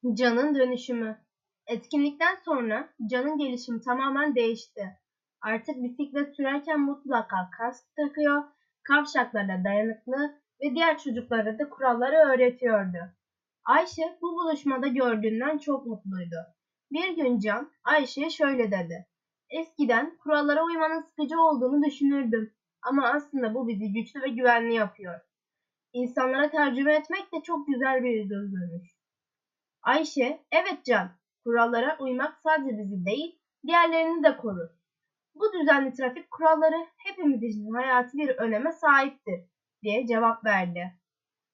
Can'ın dönüşümü. Etkinlikten sonra Can'ın gelişimi tamamen değişti. Artık bisiklet sürerken mutlaka kask takıyor, kavşaklara dayanıklı ve diğer çocuklara da kuralları öğretiyordu. Ayşe bu buluşmada gördüğünden çok mutluydu. Bir gün Can Ayşe'ye şöyle dedi: "Eskiden kurallara uymanın sıkıcı olduğunu düşünürdüm ama aslında bu bizi güçlü ve güvenli yapıyor. İnsanlara tercüme etmek de çok güzel bir duyguymuş." Ayşe, "Evet Can, kurallara uymak sadece bizi değil, diğerlerini de korur. Bu düzenli trafik kuralları hepimiz için hayati bir öneme sahiptir," diye cevap verdi.